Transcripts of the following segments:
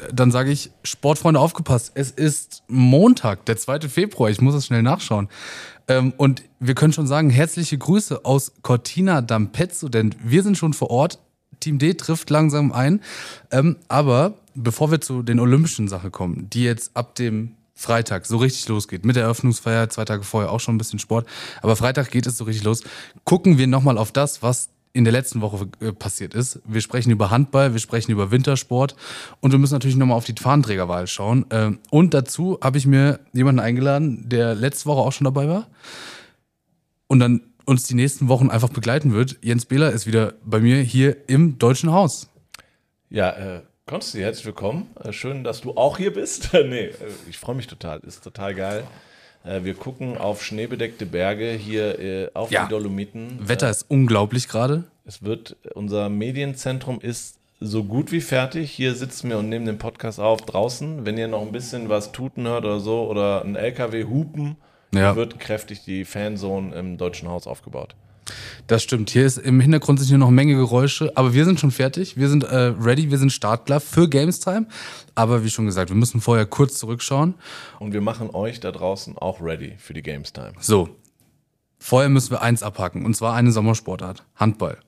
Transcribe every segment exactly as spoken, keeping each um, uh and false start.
dann sage ich, Sportfreunde, aufgepasst. Es ist Montag, der zweite Februar. Ich muss das schnell nachschauen. Ähm, und wir können schon sagen, herzliche Grüße aus Cortina d'Ampezzo, denn wir sind schon vor Ort. Team D trifft langsam ein. Ähm, aber bevor wir zu den olympischen Sachen kommen, die jetzt ab dem Freitag so richtig losgeht, mit der Eröffnungsfeier, zwei Tage vorher auch schon ein bisschen Sport, aber Freitag geht es so richtig los, gucken wir nochmal auf das, was in der letzten Woche äh, passiert ist. Wir sprechen über Handball, wir sprechen über Wintersport und wir müssen natürlich nochmal auf die Fahnenträgerwahl schauen. Ähm, und dazu habe ich mir jemanden eingeladen, der letzte Woche auch schon dabei war und dann uns die nächsten Wochen einfach begleiten wird. Jens Behler ist wieder bei mir hier im Deutschen Haus. Ja, äh, Konsti, herzlich willkommen. Äh, schön, dass du auch hier bist. nee, äh, ich freue mich total. Ist total geil. Äh, wir gucken auf schneebedeckte Berge hier äh, auf ja. die Dolomiten. Wetter äh, ist unglaublich gerade. Es wird, unser Medienzentrum ist so gut wie fertig. Hier sitzen wir und nehmen den Podcast auf draußen. Wenn ihr noch ein bisschen was tuten hört oder so oder ein L K W hupen, ja. wird kräftig die Fanzone im Deutschen Haus aufgebaut. Das stimmt. Hier ist im Hintergrund sind hier noch eine Menge Geräusche, aber wir sind schon fertig. Wir sind äh, ready, wir sind startklar für Gamestime. Aber wie schon gesagt, wir müssen vorher kurz zurückschauen. Und wir machen euch da draußen auch ready für die Gamestime. So, vorher müssen wir eins abhaken, und zwar eine Sommersportart, Handball.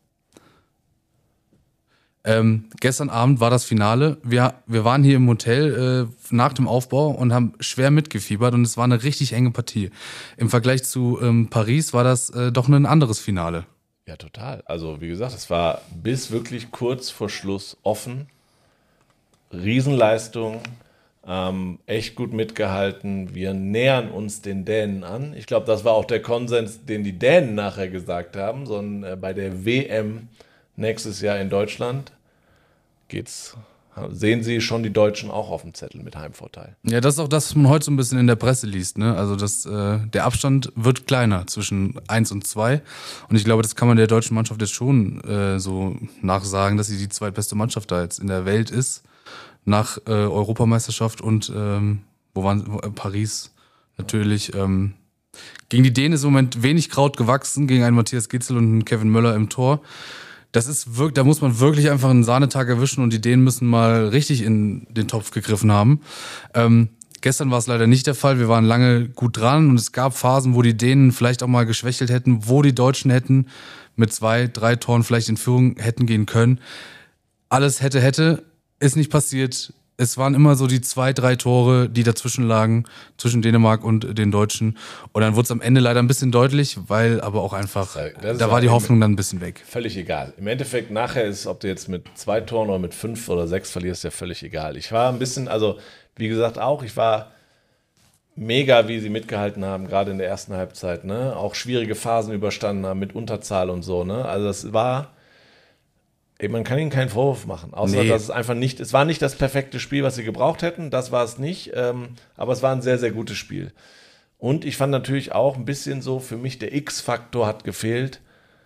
Ähm, gestern Abend war das Finale. Wir, wir waren hier im Hotel äh, nach dem Aufbau und haben schwer mitgefiebert und es war eine richtig enge Partie. Im Vergleich zu ähm, Paris war das äh, doch ein anderes Finale. Ja, total. Also wie gesagt, es war bis wirklich kurz vor Schluss offen. Riesenleistung, ähm, echt gut mitgehalten. Wir nähern uns den Dänen an. Ich glaube, das war auch der Konsens, den die Dänen nachher gesagt haben, sondern äh, bei der W M nächstes Jahr in Deutschland geht's, sehen Sie schon die Deutschen auch auf dem Zettel mit Heimvorteil. Ja, das ist auch das, was man heute so ein bisschen in der Presse liest. Ne? Also das, äh, der Abstand wird kleiner zwischen eins und zwei. Und ich glaube, das kann man der deutschen Mannschaft jetzt schon äh, so nachsagen, dass sie die zweitbeste Mannschaft da jetzt in der Welt ist. Nach äh, Europameisterschaft und ähm, wo waren wo, äh, Paris natürlich. Ähm, gegen die Dänen ist im Moment wenig Kraut gewachsen, gegen einen Matthias Gitzel und einen Kevin Möller im Tor. Das ist wirklich, da muss man wirklich einfach einen Sahnetag erwischen und die Dänen müssen mal richtig in den Topf gegriffen haben. Ähm, gestern war es leider nicht der Fall. Wir waren lange gut dran und es gab Phasen, wo die Dänen vielleicht auch mal geschwächelt hätten, wo die Deutschen hätten mit zwei, drei Toren vielleicht in Führung hätten gehen können. Alles hätte, hätte, ist nicht passiert. Es waren immer so die zwei, drei Tore, die dazwischen lagen, zwischen Dänemark und den Deutschen. Und dann wurde es am Ende leider ein bisschen deutlich, weil aber auch einfach, da war die Hoffnung dann ein bisschen weg. Völlig egal. Im Endeffekt nachher ist, ob du jetzt mit zwei Toren oder mit fünf oder sechs verlierst, ja völlig egal. Ich war ein bisschen, also wie gesagt auch, ich war mega, wie sie mitgehalten haben, gerade in der ersten Halbzeit. Ne? Auch schwierige Phasen überstanden haben mit Unterzahl und so. Ne? Also das war... Man kann ihnen keinen Vorwurf machen, außer nee. dass es einfach nicht, es war nicht das perfekte Spiel, was sie gebraucht hätten, das war es nicht, ähm, aber es war ein sehr, sehr gutes Spiel. Und ich fand natürlich auch ein bisschen so, für mich der X-Faktor hat gefehlt.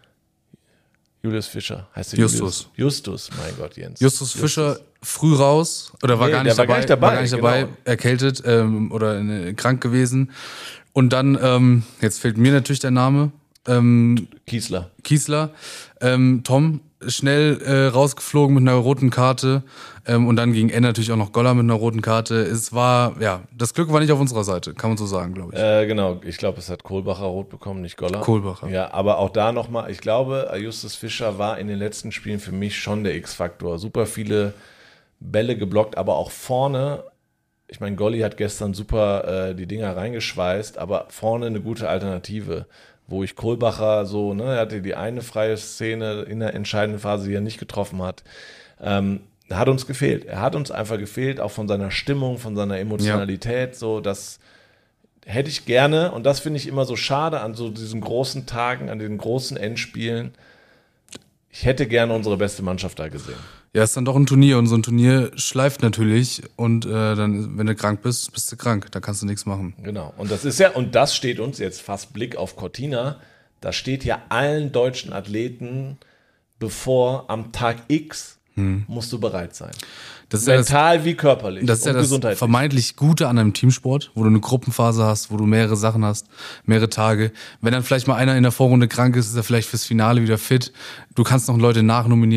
Julius Fischer, heißt der Justus. Julius? Justus, mein Gott, Jens. Justus, Justus. Fischer früh raus, oder war, nee, gar, nicht war dabei, gar nicht dabei, war gar nicht dabei, genau. erkältet ähm, oder äh, krank gewesen. Und dann, ähm, jetzt fehlt mir natürlich der Name, ähm, Kiesler. Kiesler, ähm, Tom, schnell äh, rausgeflogen mit einer roten Karte ähm, und dann gegen Ende natürlich auch noch Goller mit einer roten Karte. Es war, ja, das Glück war nicht auf unserer Seite, kann man so sagen, glaube ich. Äh, genau, ich glaube, es hat Kohlbacher rot bekommen, nicht Goller. Kohlbacher. Ja, aber auch da nochmal, ich glaube, Justus Fischer war in den letzten Spielen für mich schon der X-Faktor. Super viele Bälle geblockt, aber auch vorne, ich meine, Golli hat gestern super äh, die Dinger reingeschweißt, aber vorne eine gute Alternative. Wo ich Kohlbacher so, ne, er hatte die eine freie Szene in der entscheidenden Phase, die er nicht getroffen hat, ähm, hat uns gefehlt. Er hat uns einfach gefehlt, auch von seiner Stimmung, von seiner Emotionalität, ja. So, das hätte ich gerne, und das finde ich immer so schade an so diesen großen Tagen, an den großen Endspielen. Ich hätte gerne unsere beste Mannschaft da gesehen. Ja, ist dann doch ein Turnier und so ein Turnier schleift natürlich und äh, dann, wenn du krank bist, bist du krank, da kannst du nichts machen. Genau, und das ist ja, und das steht uns jetzt fast Blick auf Cortina, das steht ja allen deutschen Athleten bevor, am Tag X hm. musst du bereit sein. Das ist mental ja das, wie körperlich. Das ist ja das vermeintlich Gute an einem Teamsport, wo du eine Gruppenphase hast, wo du mehrere Sachen hast, mehrere Tage. Wenn dann vielleicht mal einer in der Vorrunde krank ist, ist er vielleicht fürs Finale wieder fit. Du kannst noch Leute nachnominieren.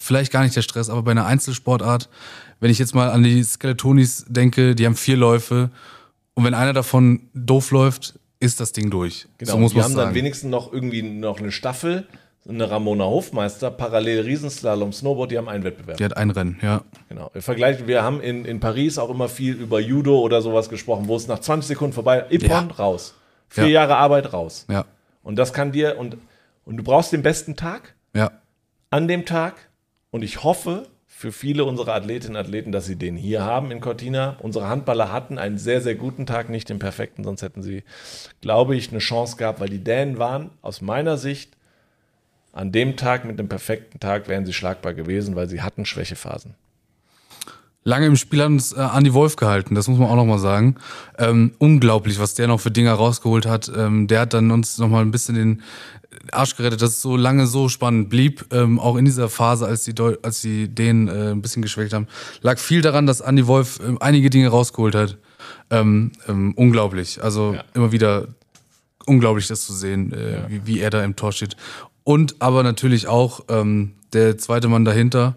vielleicht gar nicht der Stress, aber bei einer Einzelsportart, wenn ich jetzt mal an die Skeletonis denke, die haben vier Läufe und wenn einer davon doof läuft, ist das Ding durch. Genau, so muss die man haben sagen. dann wenigstens noch irgendwie noch eine Staffel, eine Ramona Hofmeister, parallel Riesenslalom, Snowboard, die haben einen Wettbewerb. Die hat ein Rennen, ja. Genau. Wir vergleichen, wir haben in, in Paris auch immer viel über Judo oder sowas gesprochen, wo es nach zwanzig Sekunden vorbei, Ippon, Ja. raus. Vier Ja. Jahre Arbeit, raus. Ja, Und das kann dir, und, und du brauchst den besten Tag ja. an dem Tag. Und ich hoffe für viele unserer Athletinnen und Athleten, dass sie den hier haben in Cortina. Unsere Handballer hatten einen sehr, sehr guten Tag, nicht den perfekten, sonst hätten sie, glaube ich, eine Chance gehabt, weil die Dänen waren aus meiner Sicht an dem Tag mit dem perfekten Tag wären sie schlagbar gewesen, weil sie hatten Schwächephasen. Lange im Spiel hat uns äh, Andi Wolf gehalten, das muss man auch nochmal sagen. Ähm, unglaublich, was der noch für Dinger rausgeholt hat. Ähm, der hat dann uns nochmal ein bisschen den Arsch gerettet, dass es so lange so spannend blieb. Ähm, auch in dieser Phase, als die, Deu- als die Dänen äh, ein bisschen geschwächt haben, lag viel daran, dass Andi Wolf äh, einige Dinge rausgeholt hat. Ähm, ähm, unglaublich. Also Ja. immer wieder unglaublich, das zu sehen, äh, Ja. wie, wie er da im Tor steht. Und aber natürlich auch ähm, der zweite Mann dahinter,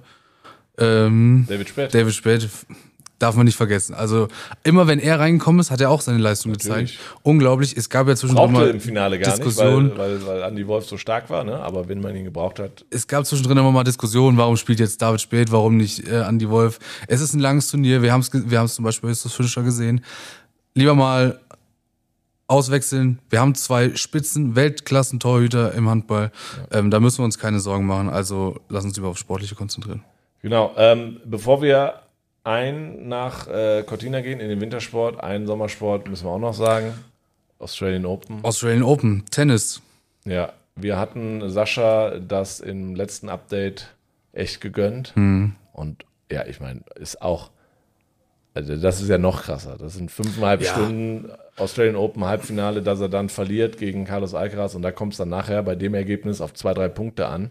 ähm, David Spät. David Spät, darf man nicht vergessen. Also immer wenn er reingekommen ist, hat er auch seine Leistung Natürlich. gezeigt. Unglaublich. Es gab ja zwischendrin Brauchte mal im Finale gar Diskussionen. nicht, weil, weil, weil Andi Wolf so stark war, ne? Aber wenn man ihn gebraucht hat, Es gab zwischendrin immer mal Diskussionen, warum spielt jetzt David Spät, warum nicht äh, Andi Wolf. Es ist ein langes Turnier, wir haben es wir haben's zum Beispiel jetzt das Finisher gesehen. Lieber mal auswechseln. Wir haben zwei Spitzen, Weltklassen-Torhüter im Handball. Ja. Ähm, da müssen wir uns keine Sorgen machen. Also lass uns lieber auf Sportliche konzentrieren. genau. Ähm, bevor wir ein nach äh, Cortina gehen in den Wintersport, einen Sommersport, müssen wir auch noch sagen, Australian Open. Australian Open, Tennis. Ja, wir hatten Sascha das im letzten Update echt gegönnt. Hm. Und ja, ich meine, ist auch, also das ist ja noch krasser. Das sind fünfeinhalb Ja. Stunden Australian Open Halbfinale, dass er dann verliert gegen Carlos Alcaraz und da kommt es dann nachher bei dem Ergebnis auf zwei, drei Punkte an.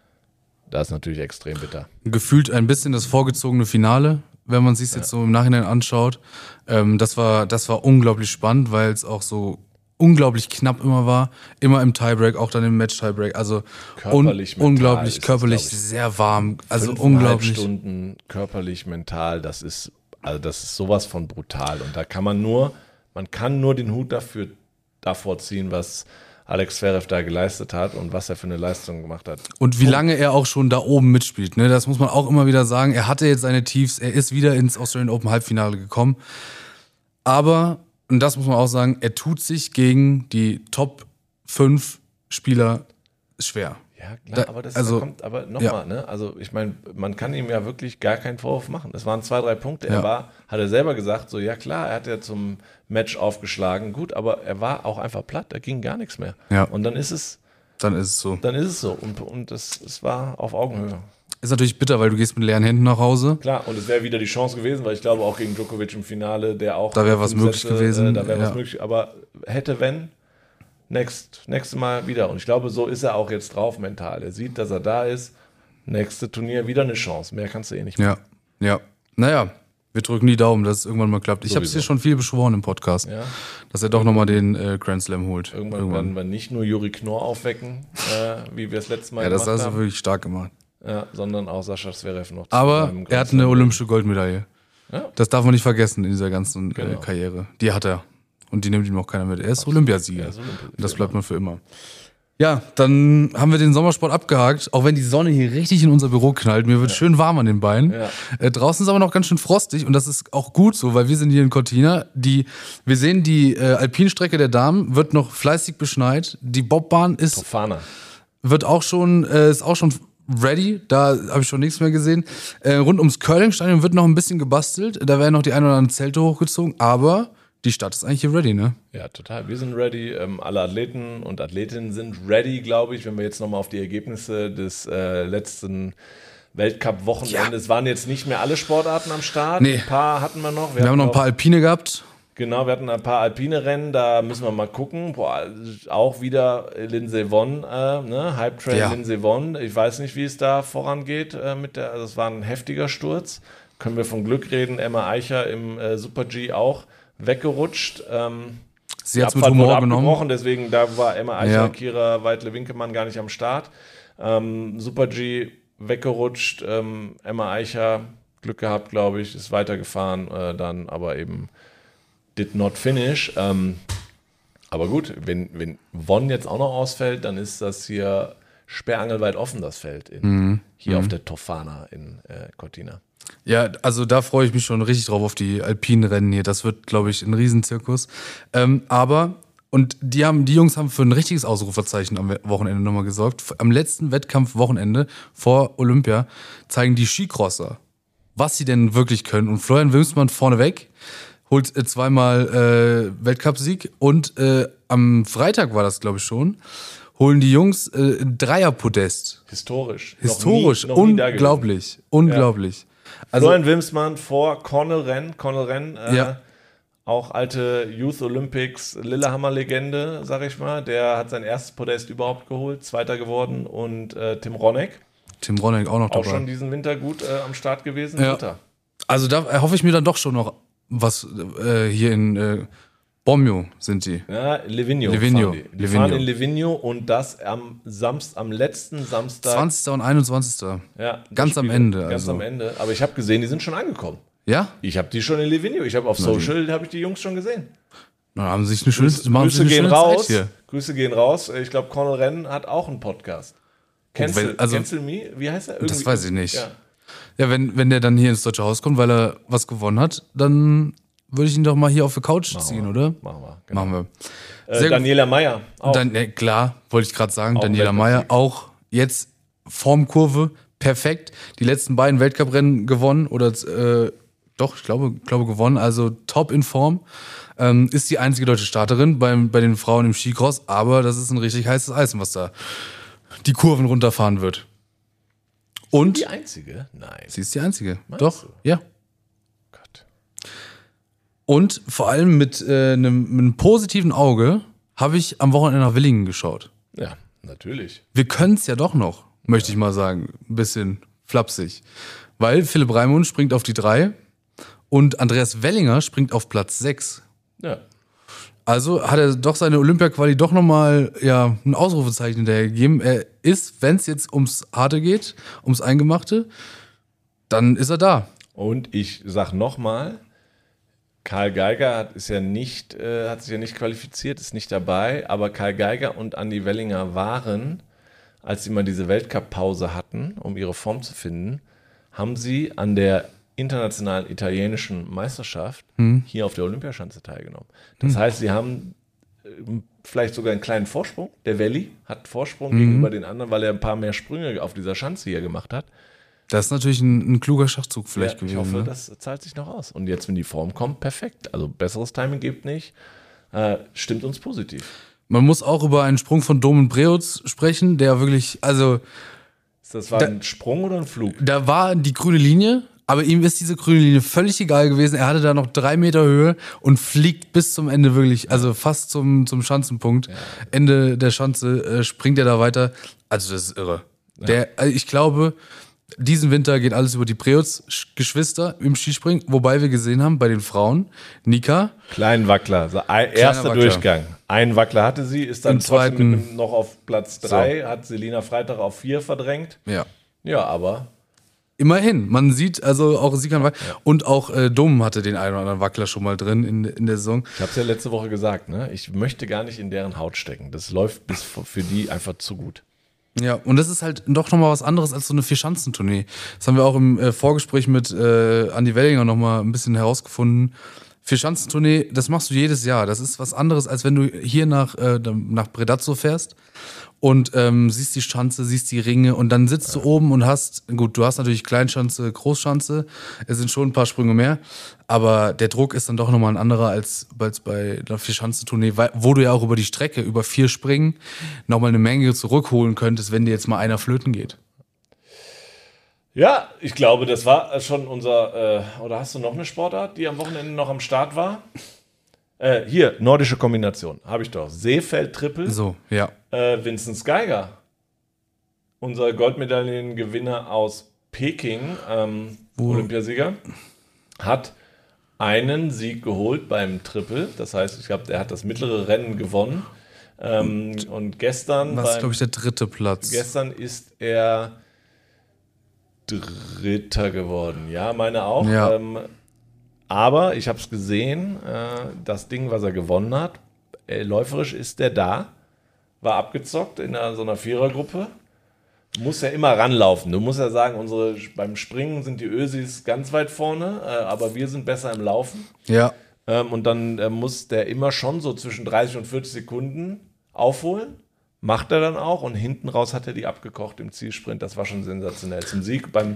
Das ist natürlich extrem bitter. Gefühlt ein bisschen das vorgezogene Finale, wenn man sich es jetzt so im Nachhinein anschaut. Ähm, das war, das war unglaublich spannend, weil es auch so unglaublich knapp immer war. Immer im Tiebreak, auch dann im Match-Tiebreak. Also Körperlich, un- mental unglaublich, ist es, körperlich glaub ich, sehr warm. Also Fünfeinhalb unglaublich. Stunden körperlich, mental, das ist, also das ist sowas von brutal. Und da kann man nur, man kann nur den Hut dafür, davor ziehen, was Alex Zverev da geleistet hat und was er für eine Leistung gemacht hat. Und wie lange er auch schon da oben mitspielt, ne? Das muss man auch immer wieder sagen. Er hatte jetzt seine Tiefs, er ist wieder ins Australian Open Halbfinale gekommen. Aber, und das muss man auch sagen, er tut sich gegen die Top fünf Spieler schwer. Ja, klar, Da- aber das also, da kommt, aber nochmal, ne? Also ich meine, man kann ihm ja wirklich gar keinen Vorwurf machen. Es waren zwei, drei Punkte. Er Ja. war, hat er selber gesagt, so ja klar, er hat ja zum Match aufgeschlagen, gut, aber er war auch einfach platt, da ging gar nichts mehr. Ja. Und dann ist es, Dann ist es so. dann ist es so. Und, und es, es war auf Augenhöhe. Ist natürlich bitter, weil du gehst mit leeren Händen nach Hause. Klar, und es wäre wieder die Chance gewesen, weil ich glaube auch gegen Djokovic im Finale, der auch. Da wäre was fünf möglich gewesen, Äh, da wäre ja. was möglich, aber hätte, wenn, next, nächstes Mal wieder. Und ich glaube, so ist er auch jetzt drauf mental. Er sieht, dass er da ist. Nächste Turnier wieder eine Chance. Mehr kannst du eh nicht machen. Ja, ja. Naja, wir drücken die Daumen, dass es irgendwann mal klappt. Ich habe es Sowieso. hier schon viel beschworen im Podcast, Ja. dass er doch nochmal den äh, Grand Slam holt. Irgendwann, werden wir nicht nur Juri Knorr aufwecken, äh, wie wir es letztes Mal Ja, das gemacht hast du haben, wirklich stark gemacht. ja, sondern auch Sascha Zverev noch. zu Aber seinem er hat Grand eine Slam. olympische Goldmedaille. Ja. Das darf man nicht vergessen in dieser ganzen Genau. äh, Karriere. Die hat er. Und die nimmt ihm auch keiner mit. Er ist Olympiasieger. Er ist Olympiasieger. Und das bleibt man für immer. Ja, dann haben wir den Sommersport abgehakt, auch wenn die Sonne hier richtig in unser Büro knallt. Mir wird schön warm an den Beinen. Ja. Äh, draußen ist aber noch ganz schön frostig und das ist auch gut so, weil wir sind hier in Cortina. Die, wir sehen, die äh, Alpinstrecke der Damen wird noch fleißig beschneit. Die Bobbahn ist, Fofana. wird auch schon, äh, ist auch schon ready. Da habe ich schon nichts mehr gesehen. Äh, rund ums Curlingstadion wird noch ein bisschen gebastelt. Da werden noch die ein oder anderen Zelte hochgezogen, aber die Stadt ist eigentlich hier ready, ne? Ja, total. Wir sind ready. Ähm, alle Athleten und Athletinnen sind ready, glaube ich, wenn wir jetzt nochmal auf die Ergebnisse des äh, letzten Weltcup-Wochenendes. Es waren jetzt nicht mehr alle Sportarten am Start. Nee. Ein paar hatten wir noch. Wir haben noch ein paar Alpine gehabt. Genau, wir hatten ein paar alpine Rennen, da müssen wir mal gucken. Boah, auch wieder Lindsey Vonn, äh, ne? Hype Train Ja. Lindsey Vonn. Ich weiß nicht, wie es da vorangeht äh, mit der. Also es war ein heftiger Sturz. Können wir von Glück reden. Emma Eicher im äh, Super G auch weggerutscht. Ähm, Sie hat es die mit Abfahrt wurde Humor genommen. abgebrochen, deswegen da war Emma Eicher, Ja. Kira Weitle-Winkemann gar nicht am Start. Ähm, Super G weggerutscht. Ähm, Emma Eicher, Glück gehabt, glaube ich, ist weitergefahren, äh, dann aber eben did not finish. Ähm, aber gut, wenn, wenn Vonn jetzt auch noch ausfällt, dann ist das hier sperrangelweit offen, das Feld, in, Mhm. hier Mhm. auf der Tofana in äh, Cortina. Ja, also da freue ich mich schon richtig drauf auf die alpinen Rennen hier. Das wird, glaube ich, ein Riesenzirkus. Ähm, aber, und die haben, die Jungs haben für ein richtiges Ausrufezeichen am Wochenende nochmal gesorgt. Am letzten Wettkampfwochenende vor Olympia zeigen die Skicrosser, was sie denn wirklich können. Und Florian Wilmsmann vorneweg holt äh, zweimal äh, Weltcupsieg und äh, am Freitag war das, glaube ich, schon, holen die Jungs äh, ein Dreierpodest. Historisch. Historisch, Noch nie, noch nie da unglaublich, unglaublich. Also, Florian Wilmsmann vor Cornel Renn. Cornel Renn, äh, Ja. auch alte Youth Olympics Lillehammer-Legende, sag ich mal. Der hat sein erstes Podest überhaupt geholt, Zweiter geworden. Und äh, Tim Ronek, Tim Ronek auch noch auch dabei. schon diesen Winter gut äh, am Start gewesen. Ja. Dritter. Also da erhoffe ich mir dann doch schon noch was äh, hier in äh, Bomjo sind die. Ja, Livigno. Livigno, Fahren die. die Livigno. fahren in Livigno und das am Samst, am letzten Samstag. zwanzigsten und einundzwanzigsten Ja, Ganz das am Spiel. Ende, Ganz also. am Ende. Aber ich habe gesehen, die sind schon angekommen. Ja? Ich habe die schon in Livigno. Ich habe auf Social, habe ich die Jungs schon gesehen. Dann haben sie sich eine schöne, machen Grüße sie eine gehen schöne raus. Zeit hier. Grüße gehen raus. Ich glaube, Cornel Renn hat auch einen Podcast. Cancel, wenn- also- Cancel Me? Wie heißt er? Das weiß ich nicht. Ja. Ja, wenn, wenn der dann hier ins Deutsche Haus kommt, weil er was gewonnen hat, dann würde ich ihn doch mal hier auf die Couch ziehen, oder? Machen wir. Genau. Machen wir. Äh, Sehr gut. Daniela Meyer. Auch. Dann, ne, klar, wollte ich gerade sagen, Auch Daniela Weltcupsieg. Meyer auch jetzt Formkurve, perfekt. Die letzten beiden Weltcuprennen gewonnen oder äh, doch, ich glaube, glaube gewonnen, also top in Form. Ähm, ist die einzige deutsche Starterin beim, bei den Frauen im Skicross, aber das ist ein richtig heißes Eisen, was da die Kurven runterfahren wird. Und die einzige? Nein. sie ist die einzige. Meinst Doch, du? ja. Gott. Und vor allem mit, äh, einem, mit einem positiven Auge habe ich am Wochenende nach Willingen geschaut. Ja, natürlich. Wir können es ja doch noch, möchte ich mal sagen. Ein bisschen flapsig. Weil Philipp Raimund springt auf die drei und Andreas Wellinger springt auf Platz sechs. Ja. Also hat er doch seine Olympia-Quali doch nochmal ja, ein Ausrufezeichen hinterher gegeben. Er ist, wenn es jetzt ums Harte geht, ums Eingemachte, dann ist er da. Und ich sag nochmal, Karl Geiger hat, ist ja nicht, äh, hat sich ja nicht qualifiziert, ist nicht dabei, aber Karl Geiger und Andi Wellinger waren, als sie mal diese Weltcup-Pause hatten, um ihre Form zu finden, haben sie an der internationalen italienischen Meisterschaft hier auf der Olympiaschanze teilgenommen. Das heißt, sie haben äh, vielleicht sogar einen kleinen Vorsprung. Der Welli hat Vorsprung gegenüber den anderen, weil er ein paar mehr Sprünge auf dieser Schanze hier gemacht hat. Das ist natürlich ein, ein kluger Schachzug vielleicht Ja, ich gewesen. hoffe, ne? das zahlt sich noch aus. Und jetzt, wenn die Form kommt, perfekt. Also besseres Timing gibt nicht. Äh, stimmt uns positiv. Man muss auch über einen Sprung von Domen Preutz sprechen, der wirklich, also Das war Da- ein Sprung oder ein Flug? da war die grüne Linie, aber ihm ist diese grüne Linie völlig egal gewesen. Er hatte da noch drei Meter Höhe und fliegt bis zum Ende wirklich, also fast zum, zum Schanzenpunkt. Ende der Schanze äh, springt er da weiter. Also das ist irre. Der, also ich glaube, diesen Winter geht alles über die Preutz-Geschwister im Skispringen, wobei wir gesehen haben, bei den Frauen, Nika, Kleinen Wackler. So ein, erster Wackler. Durchgang. Einen Wackler hatte sie, ist dann Im trotzdem zweiten- mit einem noch auf Platz drei, hat Selina Freitag auf vier verdrängt. ja. Ja, aber Immerhin, man sieht also auch sie kann und auch äh, Dom hatte den einen oder anderen Wackler schon mal drin in, in der Saison. ich habe es ja letzte Woche gesagt, ne? Ich möchte gar nicht in deren Haut stecken. Das läuft bis für die einfach zu gut. Ja, und das ist halt doch nochmal was anderes als so eine Vierschanzentournee. Das haben wir auch im äh, Vorgespräch mit äh, Andi Wellinger nochmal ein bisschen herausgefunden. Vierschanzentournee, das machst du jedes Jahr. Das ist was anderes, als wenn du hier nach, äh, nach Predazzo fährst und ähm, siehst die Schanze, siehst die Ringe und dann sitzt du oben und hast, gut, du hast natürlich Kleinschanze, Großschanze, es sind schon ein paar Sprünge mehr, aber der Druck ist dann doch nochmal ein anderer als, als bei einer Vierschanzentournee, weil- wo du ja auch über die Strecke, über vier Springen nochmal eine Menge zurückholen könntest, wenn dir jetzt mal einer flöten geht. Ja, ich glaube, das war schon unser. Äh, oder hast du noch eine Sportart, die am Wochenende noch am Start war? Äh, hier, nordische Kombination. Habe ich doch. Seefeld-Triple. So, ja. Äh, Vincent Geiger, unser Goldmedaillengewinner aus Peking, ähm, Wo- Olympiasieger, hat einen Sieg geholt beim Triple. Das heißt, ich glaube, er hat das mittlere Rennen gewonnen. Ähm, und gestern, Das ist, beim, glaube ich, der dritte Platz. gestern ist er Dritter geworden. Ja, meine auch. Ja. Ähm, aber ich habe es gesehen, äh, das Ding, was er gewonnen hat, äh, läuferisch ist der da, war abgezockt in einer, so einer Vierergruppe. Muss ja immer ranlaufen. Du musst ja sagen, unsere, beim Springen sind die Ösis ganz weit vorne, äh, aber wir sind besser im Laufen. Ja. Ähm, und dann äh, muss der immer schon so zwischen dreißig und vierzig Sekunden aufholen. Macht er dann auch. Und hinten raus hat er die abgekocht im Zielsprint. Das war schon sensationell. Zum Sieg beim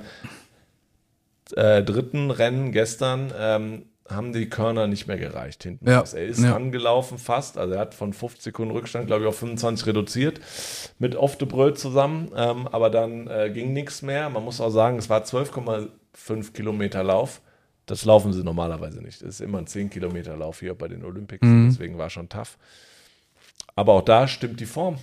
äh, dritten Rennen gestern ähm, haben die Körner nicht mehr gereicht hinten Ja. raus. Er ist Ja. rangelaufen fast. Also er hat von fünfzig Sekunden Rückstand, glaube ich, auf fünfundzwanzig reduziert. Mit Oftebröll zusammen. Ähm, aber dann äh, ging nichts mehr. Man muss auch sagen, es war zwölf Komma fünf Kilometer Lauf. Das laufen sie normalerweise nicht. Das ist immer ein zehn Kilometer Lauf hier bei den Olympics. Mhm. Deswegen war schon tough. Aber auch da stimmt die Form.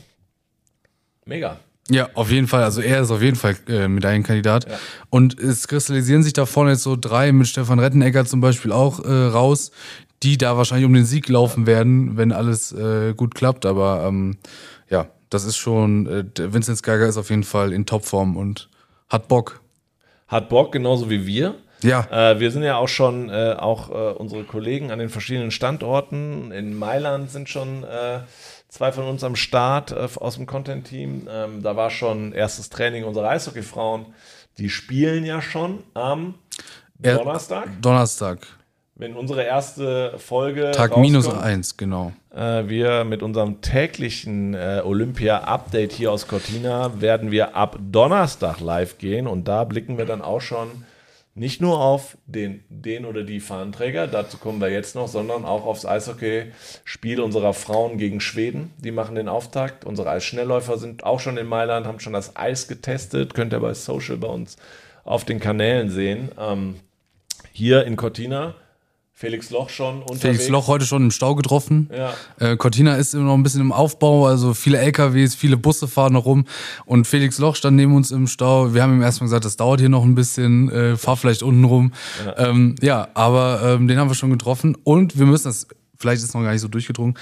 Mega. Ja, auf jeden Fall. Also er ist auf jeden Fall äh, Medaillenkandidat. Ja. Und es kristallisieren sich da vorne jetzt so drei mit Stefan Rettenegger zum Beispiel auch äh, raus, die da wahrscheinlich um den Sieg laufen werden, wenn alles äh, gut klappt. Aber ähm, ja, das ist schon, äh, der Vinzenz Geiger ist auf jeden Fall in Topform und hat Bock. Hat Bock, genauso wie wir. Ja. Äh, wir sind ja auch schon, äh, auch äh, unsere Kollegen an den verschiedenen Standorten. In Mailand sind schon äh, zwei von uns am Start äh, aus dem Content-Team. Ähm, da war schon erstes Training unserer Eishockey-Frauen. Die spielen ja schon am Ja, Donnerstag. Donnerstag. Wenn unsere erste Folge Tag rauskommt, minus eins, genau. äh, wir mit unserem täglichen äh, Olympia-Update hier aus Cortina werden wir ab Donnerstag live gehen und da blicken wir dann auch schon nicht nur auf den, den oder die Fahnenträger, dazu kommen wir jetzt noch, sondern auch aufs Eishockey-Spiel unserer Frauen gegen Schweden. Die machen den Auftakt. Unsere Eisschnellläufer sind auch schon in Mailand, haben schon das Eis getestet. Könnt ihr bei Social bei uns auf den Kanälen sehen. Ähm, hier in Cortina, Felix Loch schon unterwegs. Felix Loch heute schon im Stau getroffen. Ja. Äh, Cortina ist immer noch ein bisschen im Aufbau, also viele L K Ws, viele Busse fahren noch rum und Felix Loch stand neben uns im Stau. Wir haben ihm erstmal gesagt, das dauert hier noch ein bisschen, äh, fahr vielleicht unten rum. Ja, ähm, ja aber ähm, den haben wir schon getroffen und wir müssen das, vielleicht ist es noch gar nicht so durchgedrungen,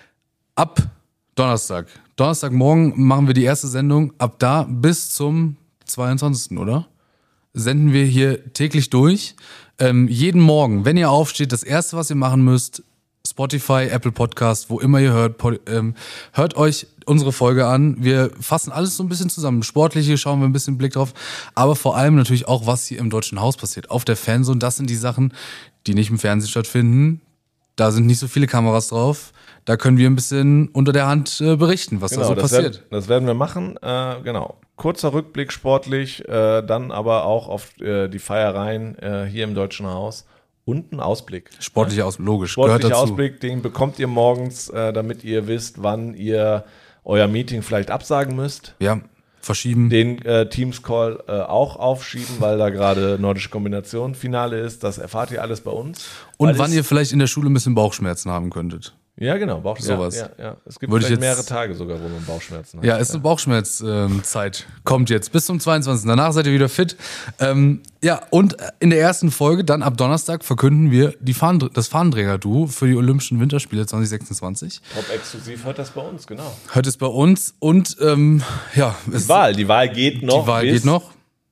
ab Donnerstag, Donnerstagmorgen machen wir die erste Sendung, ab da bis zum zweiundzwanzigsten, oder? Senden wir hier täglich durch. Ähm, jeden Morgen, wenn ihr aufsteht, das erste, was ihr machen müsst, Spotify, Apple Podcast, wo immer ihr hört, pod, ähm, hört euch unsere Folge an. Wir fassen alles so ein bisschen zusammen. Sportliche schauen wir ein bisschen Blick drauf, aber vor allem natürlich auch, was hier im Deutschen Haus passiert. Auf der Fanzone, das sind die Sachen, die nicht im Fernsehen stattfinden. Da sind nicht so viele Kameras drauf. Da können wir ein bisschen unter der Hand äh, berichten, was Genau, da so das passiert. Werden, das werden wir machen, äh, genau. Kurzer Rückblick sportlich, äh, dann aber auch auf äh, die Feiereien äh, hier im Deutschen Haus und ein Ausblick. Sportlicher Ausblick, logisch, Sportlicher gehört dazu. Ausblick, den bekommt ihr morgens, äh, damit ihr wisst, wann ihr euer Meeting vielleicht absagen müsst. Ja, verschieben. Den äh, Teams-Call äh, auch aufschieben, weil da gerade Nordische Kombination Finale ist. Das erfahrt ihr alles bei uns. Und Weil wann es- ihr vielleicht in der Schule ein bisschen Bauchschmerzen haben könntet. Ja, genau. Bauch, Sowas. Ja, ja, ja. Es gibt Würde ich vielleicht jetzt- mehrere Tage sogar, wo man Bauchschmerzen hat. Ja, ist eine Bauchschmerzzeit. Kommt jetzt bis zum zweiundzwanzigsten Danach seid ihr wieder fit. Ähm, ja, und in der ersten Folge, dann ab Donnerstag, verkünden wir die Fahnen, das Fahnenträger-Duo für die Olympischen Winterspiele zwanzig sechsundzwanzig. Top exklusiv hört das bei uns, genau. Hört es bei uns und ähm, ja, es, Die Wahl, die Wahl geht noch. die Wahl bis geht noch.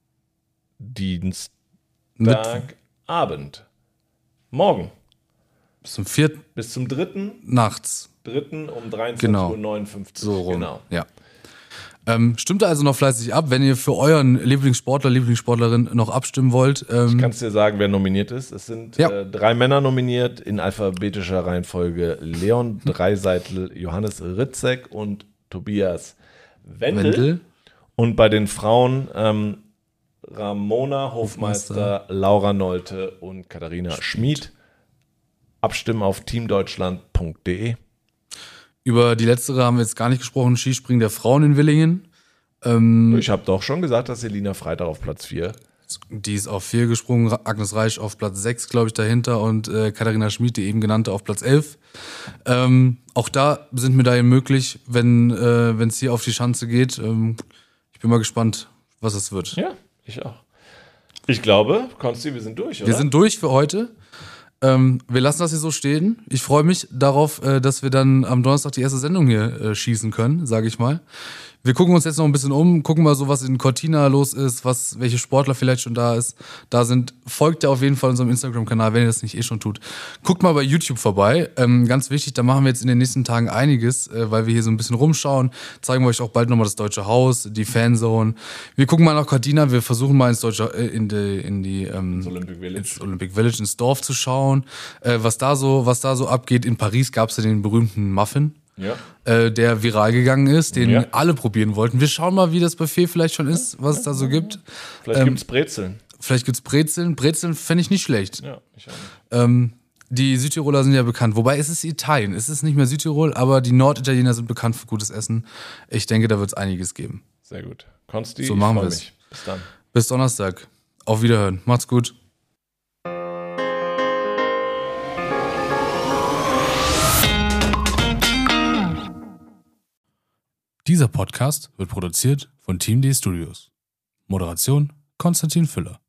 Dienstagabend. Morgen. Bis zum vierten Bis zum dritten, nachts. dritten um dreiundzwanzig Genau. Uhr neunundfünfzig. So rum. Genau. Ja. Ähm, stimmt also noch fleißig ab, wenn ihr für euren Lieblingssportler, Lieblingssportlerin noch abstimmen wollt. Ähm, Kannst dir sagen, wer nominiert ist? Es sind Ja. äh, drei Männer nominiert in alphabetischer Reihenfolge. Leon Dreiseitel, Johannes Ritzek und Tobias Wendel. Wendel. Und bei den Frauen ähm, Ramona Hofmeister, Laura Nolte und Katharina Schmid. Abstimmen auf teamdeutschland punkt de. Über die letztere haben wir jetzt gar nicht gesprochen. Skispringen der Frauen in Willingen. Ähm, Ich habe doch schon gesagt, dass Selina Freitag auf Platz vier. Die ist auf vier gesprungen, Agnes Reich auf Platz sechs, glaube ich, dahinter und äh, Katharina Schmid, die eben genannte, auf Platz elf. Ähm, auch da sind Medaillen möglich, wenn äh, es hier auf die Schanze geht. Ähm, ich bin mal gespannt, was es wird. Ja, ich auch. Ich glaube, Konsti, wir sind durch, oder? Wir sind durch für heute. Ähm, wir lassen das hier so stehen. Ich freue mich darauf, äh, dass wir dann am Donnerstag die erste Sendung hier äh, schießen können, sage ich mal. Wir gucken uns jetzt noch ein bisschen um, gucken mal so, was in Cortina los ist, was, welche Sportler vielleicht schon da ist, da sind. Folgt ja auf jeden Fall unserem Instagram-Kanal, wenn ihr das nicht eh schon tut. Guckt mal bei YouTube vorbei, ähm, ganz wichtig, da machen wir jetzt in den nächsten Tagen einiges, äh, weil wir hier so ein bisschen rumschauen, zeigen wir euch auch bald nochmal das Deutsche Haus, die Fanzone. Wir gucken mal nach Cortina, wir versuchen mal ins Deutsche, äh, in die, in die ähm, ins Olympic Village. ins Olympic Village, ins Dorf zu schauen, äh, was da so, was da so abgeht. In Paris gab es ja den berühmten Muffin. Ja. Äh, der viral gegangen ist, den Ja. alle probieren wollten. Wir schauen mal, wie das Buffet vielleicht schon ist, was es da so gibt. Vielleicht Ähm, gibt es Brezeln. Vielleicht gibt's Brezeln. Brezeln fände ich nicht schlecht. Ja, ich auch nicht. Ähm, die Südtiroler sind ja bekannt. Wobei, es ist Italien. Es ist nicht mehr Südtirol, aber die Norditaliener sind bekannt für gutes Essen. Ich denke, da wird es einiges geben. Sehr gut. Konsti, So ich machen freu wir's. mich. Bis dann. Bis Donnerstag. Auf Wiederhören. Macht's gut. Dieser Podcast wird produziert von Team D Studios. Moderation Konstantin Füller.